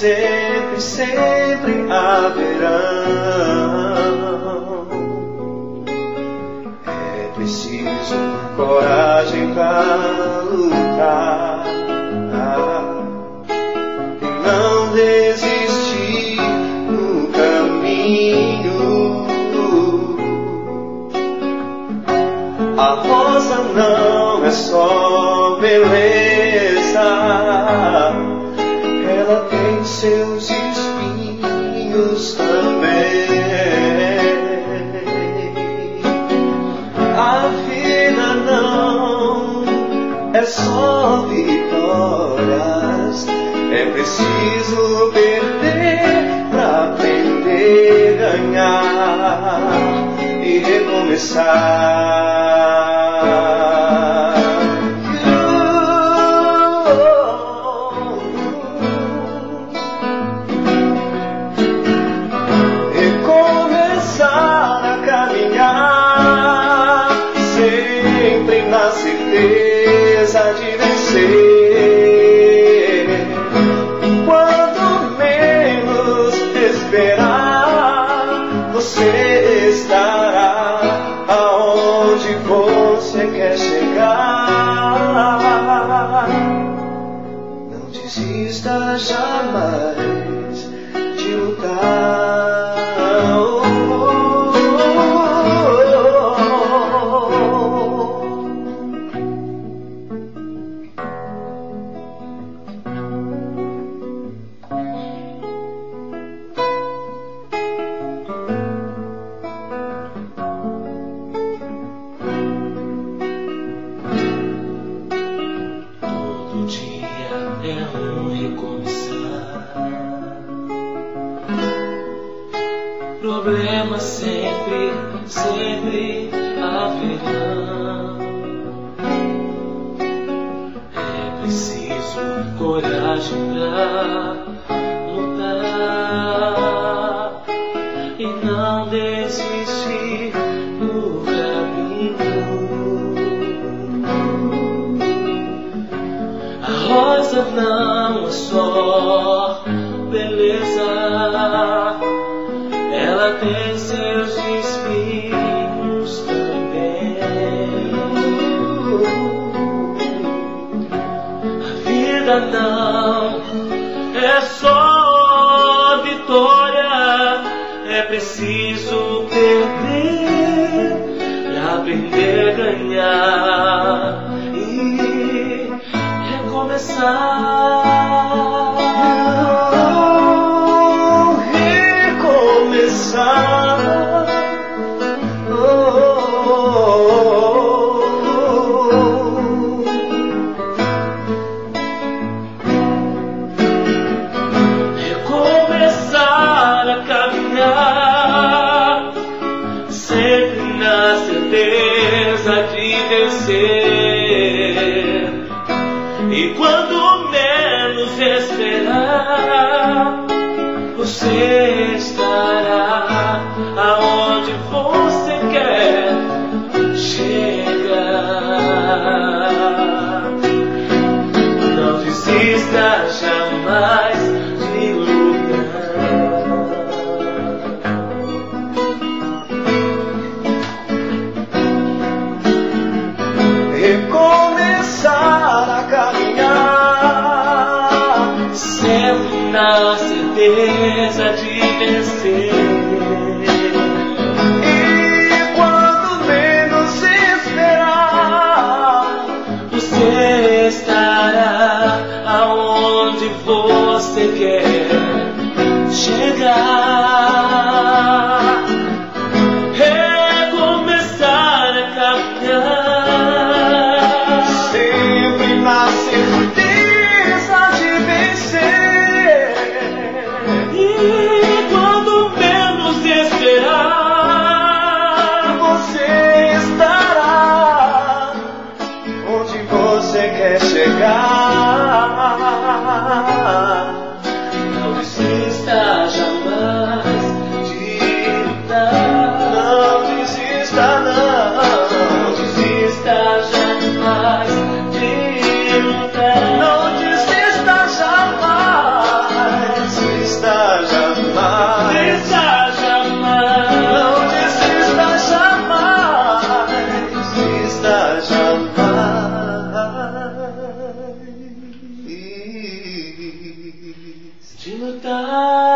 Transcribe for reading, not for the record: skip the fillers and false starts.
sempre, sempre haverão. É preciso coragem para lutar e não desistir no caminho. A rosa não é só beleza, ela tem seus espinhos também. A vida não é só vitórias, é preciso perder pra aprender a ganhar e recomeçar. Recomeçar a caminhar, sempre na certeza de vencer. Quando menos esperar, você estará aonde você quer chegar. Não desista jamais de lutar. Problemas sempre, sempre haverão. É preciso coragem pra lutar e não desistir no caminho. A rosa não é só beleza, ela tem seus espinhos também. A vida não é só vitória, é preciso perder pra aprender a ganhar e recomeçar. Recomeçar a caminhar, sempre na certeza de vencer. E quando menos esperar, você estará aonde você quer chegar. Não desista jamais de lutar. Recomeçar a caminhar, sempre na certeza de vencer. E quando menos esperar, você estará aonde você quer chegar. Recomeçar a caminhar, sempre na certeza de vencer. E quando menos esperar, você estará onde você quer chegar. Não desista jamais de lutar. Não desista, não. Não desista jamais de lutar. Não desista jamais. lutar.